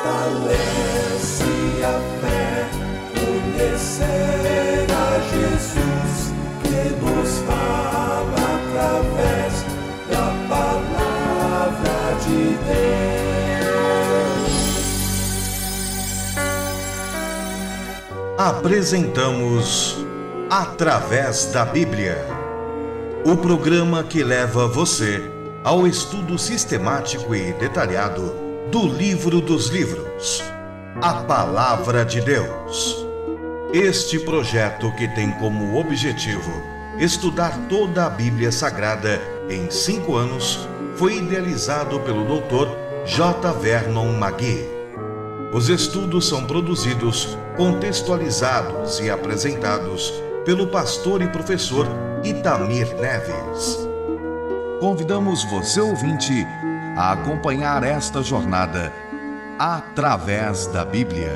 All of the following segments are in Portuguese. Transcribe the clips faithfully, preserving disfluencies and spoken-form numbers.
fortalece a fé, conhecer a Jesus, que nos fala através da palavra de Deus. Apresentamos Através da Bíblia, o programa que leva você ao estudo sistemático e detalhado do livro dos livros, a Palavra de Deus. Este projeto, que tem como objetivo estudar toda a Bíblia Sagrada em cinco anos, foi idealizado pelo doutor J. Vernon Magui. Os estudos são produzidos, contextualizados e apresentados pelo pastor e professor Itamir Neves. Convidamos você, ouvinte, a acompanhar esta jornada através da Bíblia.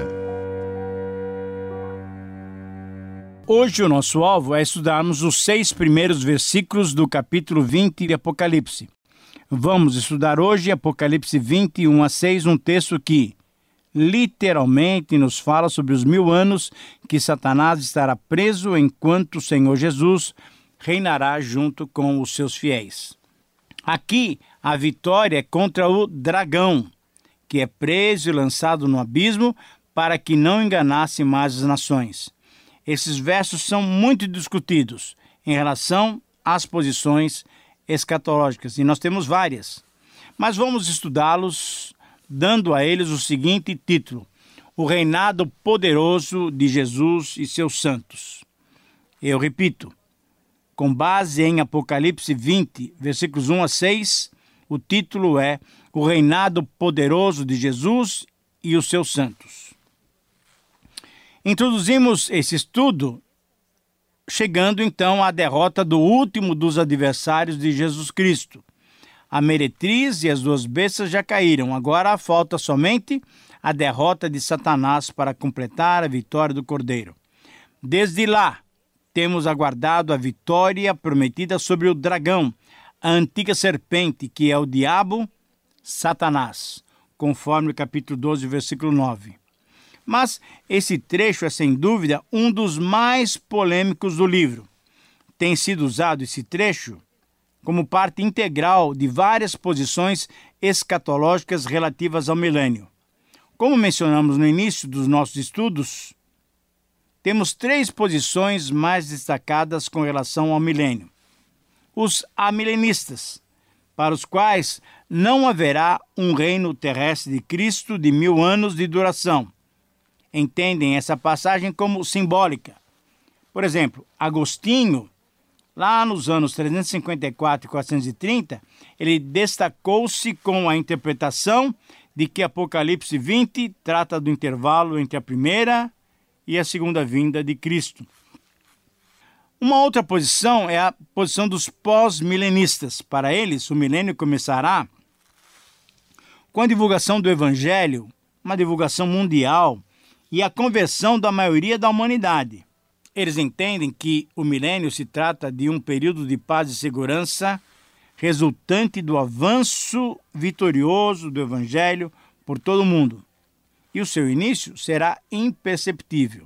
Hoje o nosso alvo é estudarmos os seis primeiros versículos do capítulo vinte de Apocalipse. Vamos estudar hoje Apocalipse vinte, um a seis, um texto que literalmente nos fala sobre os mil anos que Satanás estará preso enquanto o Senhor Jesus reinará junto com os seus fiéis. Aqui, a vitória é contra o dragão, que é preso e lançado no abismo para que não enganasse mais as nações. Esses versos são muito discutidos em relação às posições escatológicas, e nós temos várias. Mas vamos estudá-los dando a eles o seguinte título: O reinado poderoso de Jesus e seus santos. Eu repito, com base em Apocalipse vinte, versículos um a seis, o título é O reinado poderoso de Jesus e os seus santos. Introduzimos esse estudo chegando então à derrota do último dos adversários de Jesus Cristo. A meretriz e as duas bestas já caíram, agora falta somente a derrota de Satanás para completar a vitória do Cordeiro. Desde lá, temos aguardado a vitória prometida sobre o dragão, a antiga serpente, que é o diabo, Satanás, conforme o capítulo doze, versículo nove. Mas esse trecho é, sem dúvida, um dos mais polêmicos do livro. Tem sido usado esse trecho como parte integral de várias posições escatológicas relativas ao milênio. Como mencionamos no início dos nossos estudos, temos três posições mais destacadas com relação ao milênio. Os amilenistas, para os quais não haverá um reino terrestre de Cristo de mil anos de duração, entendem essa passagem como simbólica. Por exemplo, Agostinho, lá nos anos trezentos e cinquenta e quatro e quatrocentos e trinta, ele destacou-se com a interpretação de que Apocalipse vinte trata do intervalo entre a primeira e a segunda vinda de Cristo. Uma outra posição é a posição dos pós-milenistas. Para eles, o milênio começará com a divulgação do Evangelho, uma divulgação mundial, e a conversão da maioria da humanidade. Eles entendem que o milênio se trata de um período de paz e segurança resultante do avanço vitorioso do Evangelho por todo o mundo. E o seu início será imperceptível.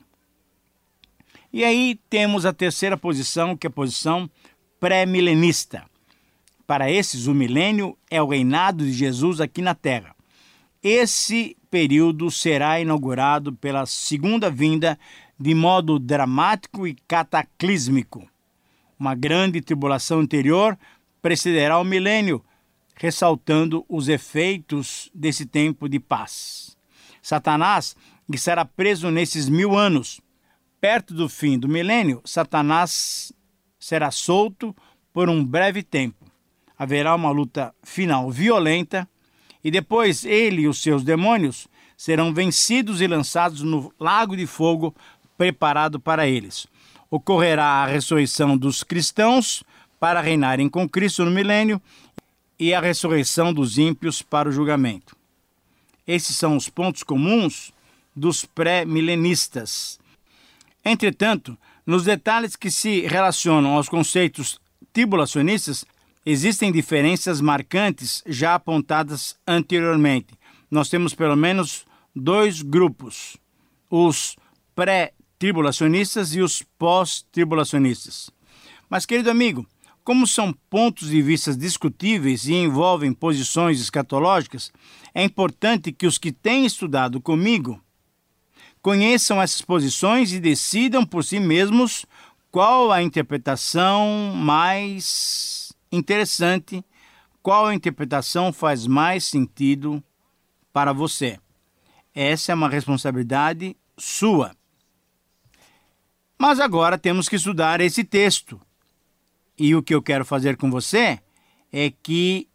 E aí temos a terceira posição, que é a posição pré-milenista. Para esses, o milênio é o reinado de Jesus aqui na Terra. Esse período será inaugurado pela segunda vinda de modo dramático e cataclísmico. Uma grande tribulação anterior precederá o milênio, ressaltando os efeitos desse tempo de paz. Satanás estará preso nesses mil anos. Perto do fim do milênio, Satanás será solto por um breve tempo. Haverá uma luta final violenta e depois ele e os seus demônios serão vencidos e lançados no lago de fogo preparado para eles. Ocorrerá a ressurreição dos cristãos para reinarem com Cristo no milênio e a ressurreição dos ímpios para o julgamento. Esses são os pontos comuns dos pré-milenistas. Entretanto, nos detalhes que se relacionam aos conceitos tribulacionistas, existem diferenças marcantes já apontadas anteriormente. Nós temos pelo menos dois grupos, os pré-tribulacionistas e os pós-tribulacionistas. Mas, querido amigo, como são pontos de vista discutíveis e envolvem posições escatológicas, é importante que os que têm estudado comigo conheçam essas posições e decidam por si mesmos qual a interpretação mais interessante, qual a interpretação faz mais sentido para você. Essa é uma responsabilidade sua. Mas agora temos que estudar esse texto. E o que eu quero fazer com você é que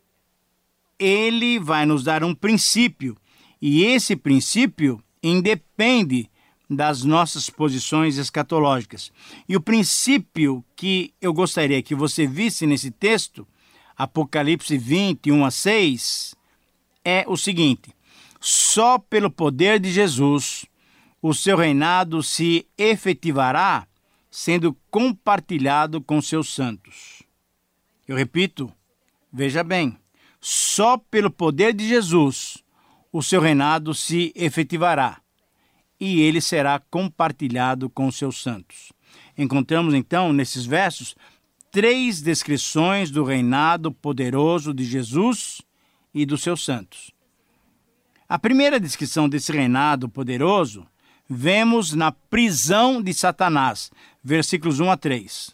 ele vai nos dar um princípio. E esse princípio independe das nossas posições escatológicas. E o princípio que eu gostaria que você visse nesse texto, Apocalipse vinte, um a seis, é o seguinte: só pelo poder de Jesus o seu reinado se efetivará sendo compartilhado com seus santos. Eu repito, veja bem, só pelo poder de Jesus o seu reinado se efetivará e ele será compartilhado com seus santos. Encontramos então nesses versos três descrições do reinado poderoso de Jesus e dos seus santos. A primeira descrição desse reinado poderoso vemos na prisão de Satanás, versículos um a três.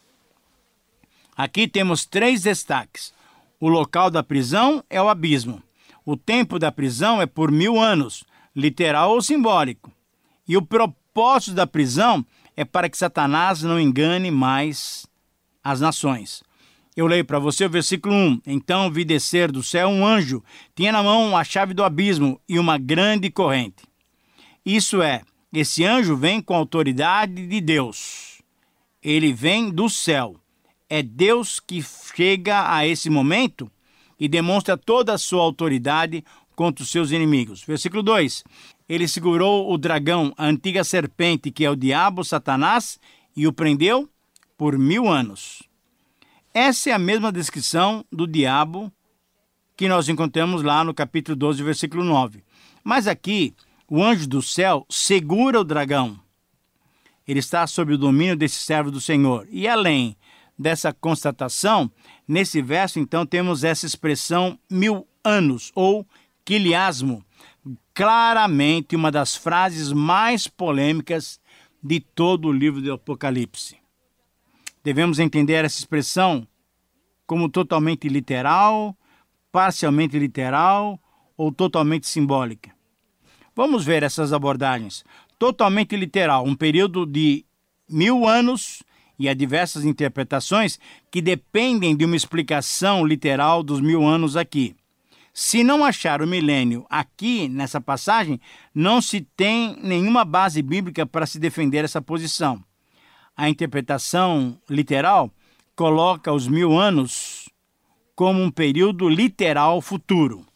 Aqui temos três destaques. O local da prisão é o abismo. O tempo da prisão é por mil anos, literal ou simbólico. E o propósito da prisão é para que Satanás não engane mais as nações. Eu leio para você o versículo um. Então vi descer do céu um anjo, tinha na mão a chave do abismo e uma grande corrente. Isso é, esse anjo vem com a autoridade de Deus. Ele vem do céu. É Deus que chega a esse momento e demonstra toda a sua autoridade contra os seus inimigos. Versículo dois. Ele segurou o dragão, a antiga serpente, que é o diabo, Satanás, e o prendeu por mil anos. Essa é a mesma descrição do diabo que nós encontramos lá no capítulo doze, versículo nove. Mas aqui, o anjo do céu segura o dragão. Ele está sob o domínio desse servo do Senhor. E além dessa constatação, nesse verso, então, temos essa expressão mil anos, ou quiliasmo, claramente uma das frases mais polêmicas de todo o livro do Apocalipse. Devemos entender essa expressão como totalmente literal, parcialmente literal ou totalmente simbólica. Vamos ver essas abordagens. Totalmente literal, um período de mil anos, e há diversas interpretações que dependem de uma explicação literal dos mil anos aqui. Se não achar o milênio aqui, nessa passagem, não se tem nenhuma base bíblica para se defender essa posição. A interpretação literal coloca os mil anos como um período literal futuro.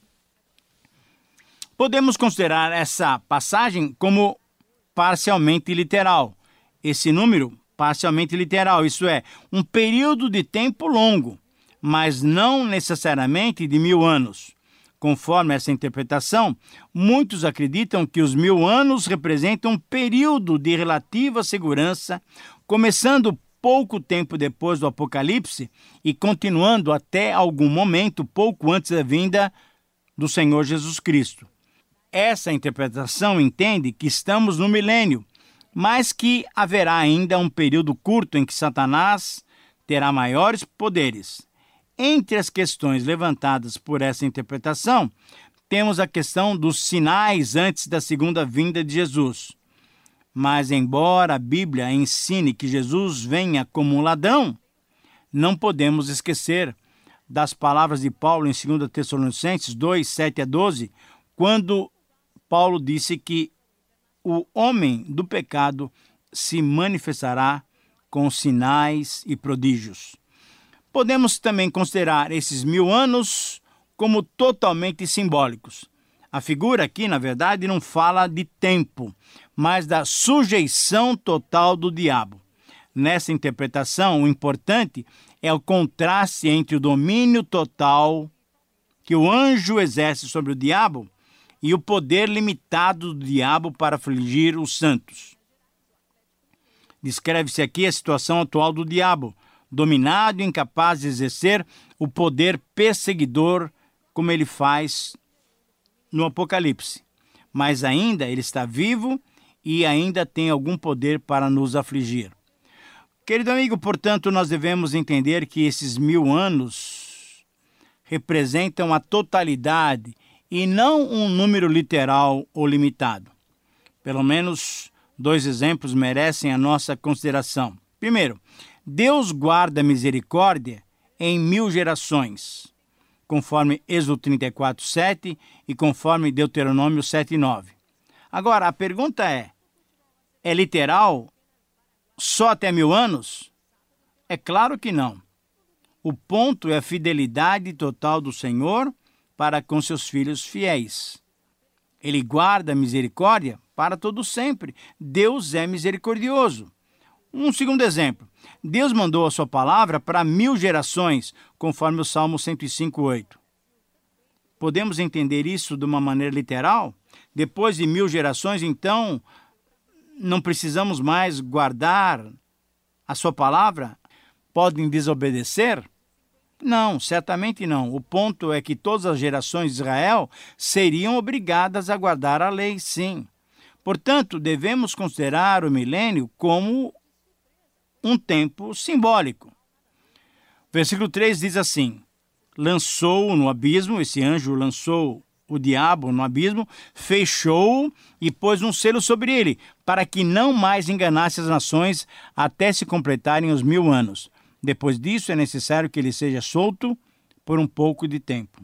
Podemos considerar essa passagem como parcialmente literal. Esse número, parcialmente literal, isso é, um período de tempo longo, mas não necessariamente de mil anos. Conforme essa interpretação, muitos acreditam que os mil anos representam um período de relativa segurança, começando pouco tempo depois do Apocalipse e continuando até algum momento pouco antes da vinda do Senhor Jesus Cristo. Essa interpretação entende que estamos no milênio, mas que haverá ainda um período curto em que Satanás terá maiores poderes. Entre as questões levantadas por essa interpretação, temos a questão dos sinais antes da segunda vinda de Jesus. Mas, embora a Bíblia ensine que Jesus venha como um ladrão, não podemos esquecer das palavras de Paulo em dois Tessalonicenses dois, sete a doze, quando Paulo disse que o homem do pecado se manifestará com sinais e prodígios. Podemos também considerar esses mil anos como totalmente simbólicos. A figura aqui, na verdade, não fala de tempo, mas da sujeição total do diabo. Nessa interpretação, o importante é o contraste entre o domínio total que o anjo exerce sobre o diabo e o poder limitado do diabo para afligir os santos. Descreve-se aqui a situação atual do diabo, dominado e incapaz de exercer o poder perseguidor como ele faz no Apocalipse. Mas ainda ele está vivo e ainda tem algum poder para nos afligir. Querido amigo, portanto, nós devemos entender que esses mil anos representam a totalidade e não um número literal ou limitado. Pelo menos dois exemplos merecem a nossa consideração. Primeiro, Deus guarda a misericórdia em mil gerações, conforme Êxodo trinta e quatro, sete e conforme Deuteronômio sete, nove. Agora, a pergunta é, é literal só até mil anos? É claro que não. O ponto é a fidelidade total do Senhor para com seus filhos fiéis. Ele guarda a misericórdia para todo sempre. Deus é misericordioso. Um segundo exemplo. Deus mandou a sua palavra para mil gerações, conforme o Salmo cento e cinco, oito. Podemos entender isso de uma maneira literal? Depois de mil gerações, então, não precisamos mais guardar a sua palavra? Podem desobedecer? Não, certamente não. O ponto é que todas as gerações de Israel seriam obrigadas a guardar a lei, sim. Portanto, devemos considerar o milênio como um tempo simbólico. Versículo três diz assim: lançou-o no abismo, esse anjo lançou o diabo no abismo, fechou-o e pôs um selo sobre ele, para que não mais enganasse as nações até se completarem os mil anos. Depois disso, é necessário que ele seja solto por um pouco de tempo.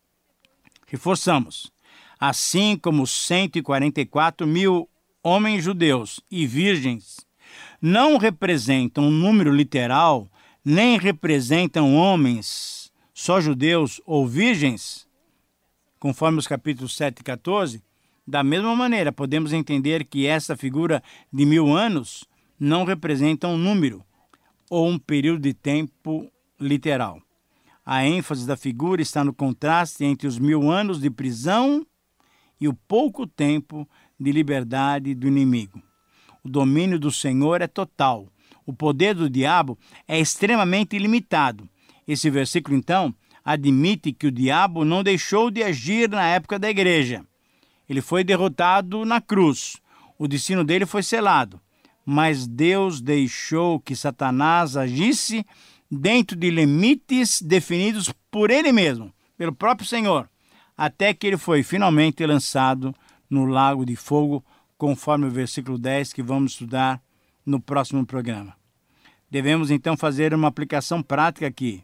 Reforçamos. Assim como cento e quarenta e quatro mil homens judeus e virgens não representam um número literal, nem representam homens só judeus ou virgens, conforme os capítulos sete e quatorze, da mesma maneira podemos entender que essa figura de mil anos não representa um número ou um período de tempo literal. A ênfase da figura está no contraste entre os mil anos de prisão e o pouco tempo de liberdade do inimigo. O domínio do Senhor é total. O poder do diabo é extremamente limitado. Esse versículo, então, admite que o diabo não deixou de agir na época da igreja. Ele foi derrotado na cruz. O destino dele foi selado. Mas Deus deixou que Satanás agisse dentro de limites definidos por ele mesmo, pelo próprio Senhor, até que ele foi finalmente lançado no lago de fogo, conforme o versículo dez que vamos estudar no próximo programa. Devemos então fazer uma aplicação prática aqui.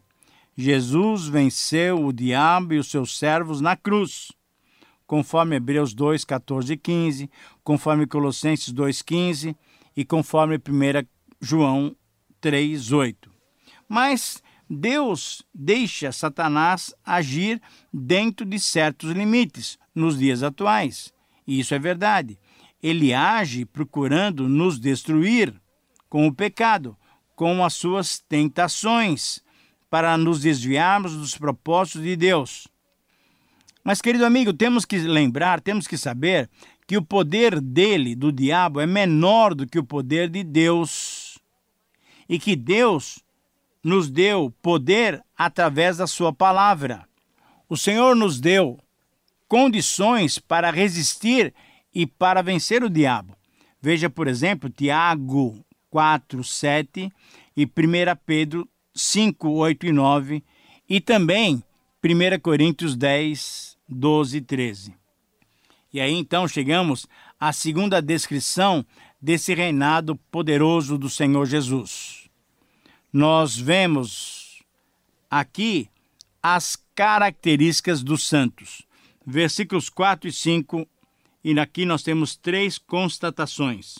Jesus venceu o diabo e os seus servos na cruz, conforme Hebreus dois, quatorze e quinze, conforme Colossenses dois, quinze e conforme primeiro João três, oito. Mas Deus deixa Satanás agir dentro de certos limites nos dias atuais. E isso é verdade. Ele age procurando nos destruir com o pecado, com as suas tentações, para nos desviarmos dos propósitos de Deus. Mas, querido amigo, temos que lembrar, temos que saber que o poder dele, do diabo, é menor do que o poder de Deus. E que Deus nos deu poder através da sua palavra. O Senhor nos deu condições para resistir e para vencer o diabo. Veja, por exemplo, Tiago quatro, sete e primeiro Pedro cinco, oito e nove e também primeiro Coríntios dez, doze e treze. E aí então chegamos à segunda descrição desse reinado poderoso do Senhor Jesus. Nós vemos aqui as características dos santos. Versículos quatro e cinco, e aqui nós temos três constatações.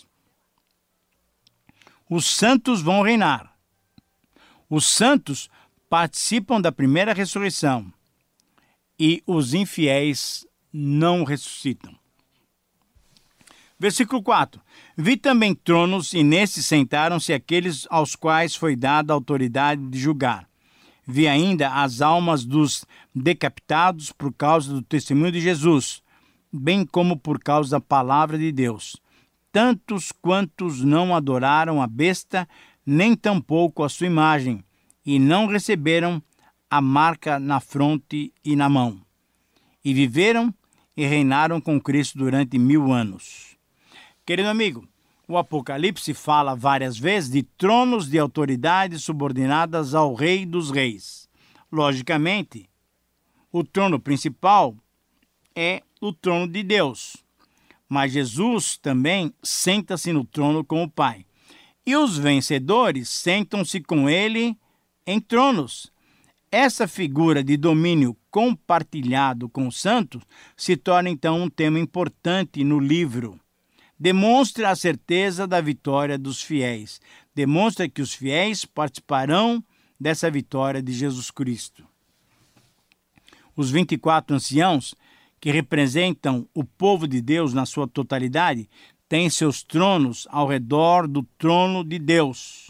Os santos vão reinar. Os santos participam da primeira ressurreição e os infiéis não ressuscitam. Versículo quatro. Vi também tronos, e nesses sentaram-se aqueles aos quais foi dada a autoridade de julgar. Vi ainda as almas dos decapitados por causa do testemunho de Jesus bem como por causa da palavra de Deus. Tantos quantos não adoraram a besta, nem tampouco a sua imagem, e não receberam a marca na fronte e na mão. E viveram e reinaram com Cristo durante mil anos. Querido amigo, o Apocalipse fala várias vezes de tronos de autoridade subordinadas ao Rei dos Reis. Logicamente, o trono principal é o trono de Deus. Mas Jesus também senta-se no trono com o Pai. E os vencedores sentam-se com ele em tronos. Essa figura de domínio compartilhado com os santos se torna então um tema importante no livro. Demonstra a certeza da vitória dos fiéis. Demonstra que os fiéis participarão dessa vitória de Jesus Cristo. Os vinte e quatro anciãos, que representam o povo de Deus na sua totalidade, têm seus tronos ao redor do trono de Deus.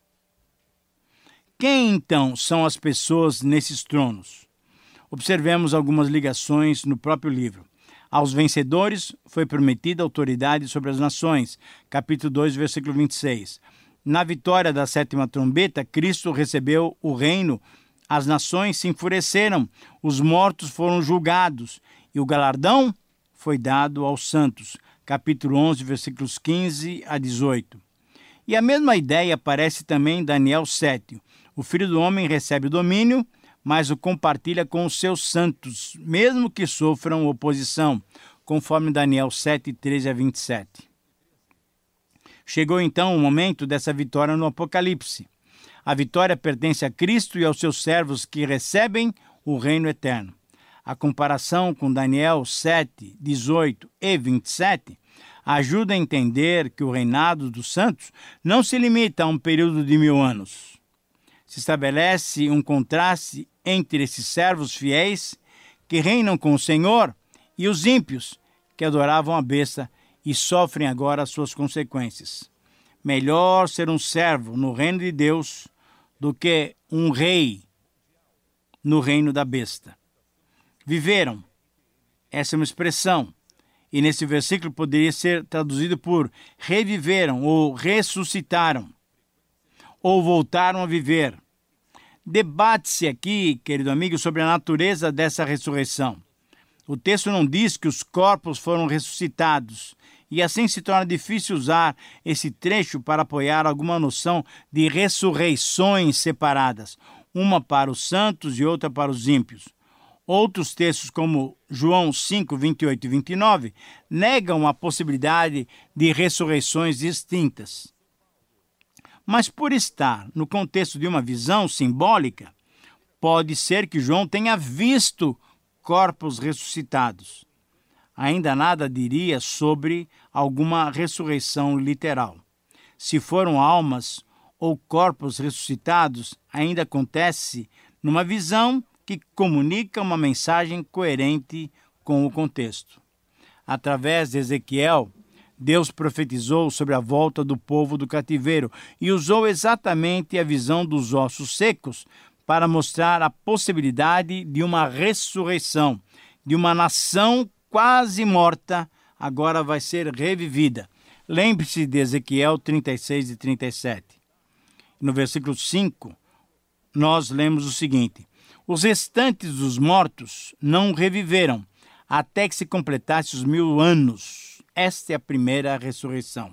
Quem, então, são as pessoas nesses tronos? Observemos algumas ligações no próprio livro. Aos vencedores foi prometida autoridade sobre as nações, capítulo dois, versículo vinte e seis. Na vitória da sétima trombeta, Cristo recebeu o reino, as nações se enfureceram, os mortos foram julgados, e o galardão foi dado aos santos, capítulo onze, versículos quinze a dezoito. E a mesma ideia aparece também em Daniel sete. O Filho do Homem recebe o domínio, mas o compartilha com os seus santos, mesmo que sofram oposição, conforme Daniel sete, treze a vinte e sete. Chegou então o momento dessa vitória no Apocalipse. A vitória pertence a Cristo e aos seus servos que recebem o reino eterno. A comparação com Daniel sete, dezoito e vinte e sete ajuda a entender que o reinado dos santos não se limita a um período de mil anos. Se estabelece um contraste entre esses servos fiéis que reinam com o Senhor e os ímpios que adoravam a besta e sofrem agora as suas consequências. Melhor ser um servo no reino de Deus do que um rei no reino da besta. Viveram. Essa é uma expressão. E nesse versículo poderia ser traduzido por reviveram ou ressuscitaram ou voltaram a viver. Debate-se aqui, querido amigo, sobre a natureza dessa ressurreição. O texto não diz que os corpos foram ressuscitados, e assim se torna difícil usar esse trecho para apoiar alguma noção de ressurreições separadas, uma para os santos e outra para os ímpios. Outros textos, como João cinco, vinte e oito e vinte e nove, negam a possibilidade de ressurreições distintas. Mas por estar no contexto de uma visão simbólica, pode ser que João tenha visto corpos ressuscitados. Ainda nada diria sobre alguma ressurreição literal. Se foram almas ou corpos ressuscitados, ainda acontece numa visão que comunica uma mensagem coerente com o contexto. Através de Ezequiel, Deus profetizou sobre a volta do povo do cativeiro e usou exatamente a visão dos ossos secos para mostrar a possibilidade de uma ressurreição, de uma nação quase morta, agora vai ser revivida. Lembre-se de Ezequiel trinta e seis e trinta e sete. No versículo cinco, nós lemos o seguinte: os restantes dos mortos não reviveram, até que se completasse os mil anos. Esta é a primeira ressurreição.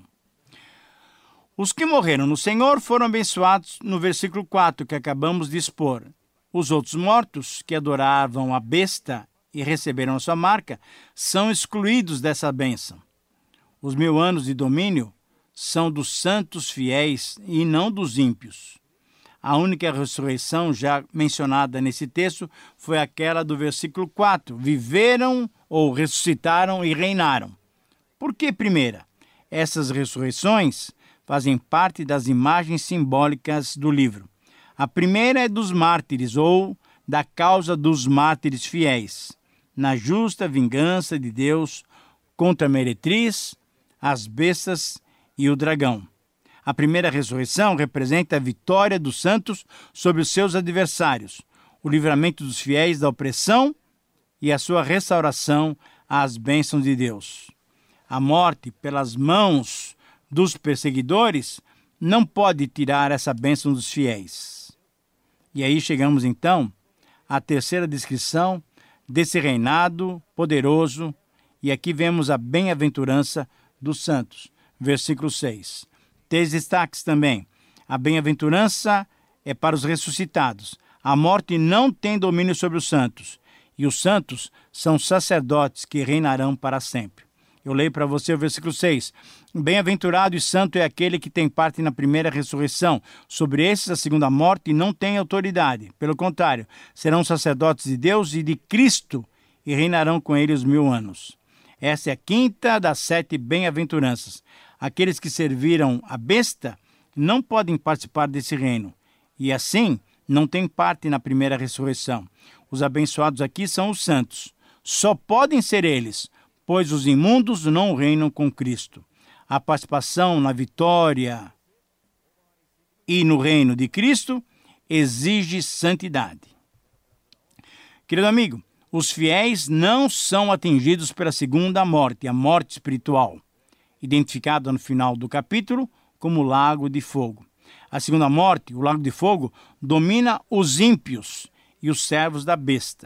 Os que morreram no Senhor foram abençoados no versículo quatro, que acabamos de expor. Os outros mortos, que adoravam a besta e receberam a sua marca, são excluídos dessa bênção. Os mil anos de domínio são dos santos fiéis e não dos ímpios. A única ressurreição já mencionada nesse texto foi aquela do versículo quatro. Viveram ou ressuscitaram e reinaram. Por que primeira? Essas ressurreições fazem parte das imagens simbólicas do livro. A primeira é dos mártires, ou da causa dos mártires fiéis, na justa vingança de Deus contra a meretriz, as bestas e o dragão. A primeira ressurreição representa a vitória dos santos sobre os seus adversários, o livramento dos fiéis da opressão e a sua restauração às bênçãos de Deus. A morte pelas mãos dos perseguidores não pode tirar essa bênção dos fiéis. E aí chegamos então à terceira descrição desse reinado poderoso, e aqui vemos a bem-aventurança dos santos. Versículo seis. Três destaques também. A bem-aventurança é para os ressuscitados. A morte não tem domínio sobre os santos, e os santos são sacerdotes que reinarão para sempre. Eu leio para você o versículo seis. Bem-aventurado e santo é aquele que tem parte na primeira ressurreição. Sobre esses, a segunda morte não tem autoridade. Pelo contrário, serão sacerdotes de Deus e de Cristo e reinarão com ele os mil anos. Essa é a quinta das sete bem-aventuranças. Aqueles que serviram a besta não podem participar desse reino, e assim não têm parte na primeira ressurreição. Os abençoados aqui são os santos. Só podem ser eles, pois os imundos não reinam com Cristo. A participação na vitória e no reino de Cristo exige santidade. Querido amigo, os fiéis não são atingidos pela segunda morte, a morte espiritual, identificada no final do capítulo como o lago de fogo. A segunda morte, o lago de fogo, domina os ímpios e os servos da besta.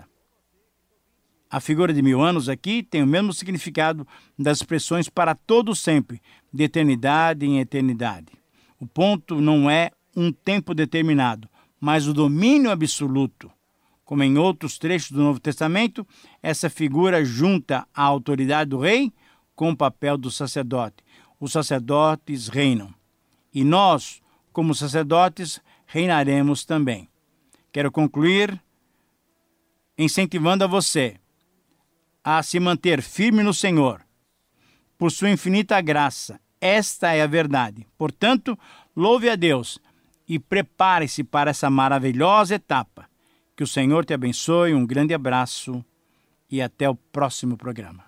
A figura de mil anos aqui tem o mesmo significado das expressões para todo sempre, de eternidade em eternidade. O ponto não é um tempo determinado, mas o domínio absoluto. Como em outros trechos do Novo Testamento, essa figura junta a autoridade do rei com o papel do sacerdote. Os sacerdotes reinam. E nós, como sacerdotes, reinaremos também. Quero concluir incentivando a você a se manter firme no Senhor, por sua infinita graça. Esta é a verdade. Portanto, louve a Deus e prepare-se para essa maravilhosa etapa. Que o Senhor te abençoe, um grande abraço e até o próximo programa.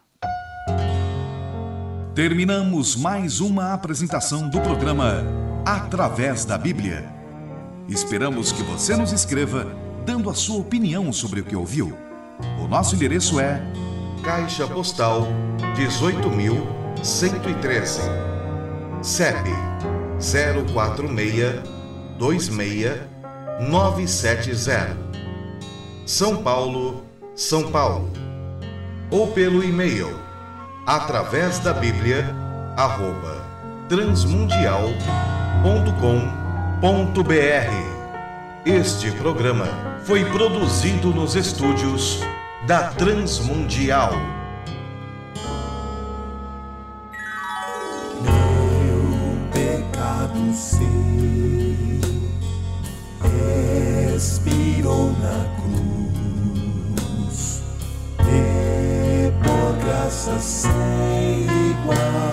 Terminamos mais uma apresentação do programa Através da Bíblia. Esperamos que você nos escreva, dando a sua opinião sobre o que ouviu. O nosso endereço é Caixa Postal dezoito mil cento e treze, C E P zero quatro seis dois seis nove sete zero, São Paulo, São Paulo. Ou pelo e-mail através da Bíblia arroba transmundial ponto com ponto br. Este programa foi produzido nos estúdios da Transmundial. Meu pecado sei, expirou na cruz, e por graça sem igual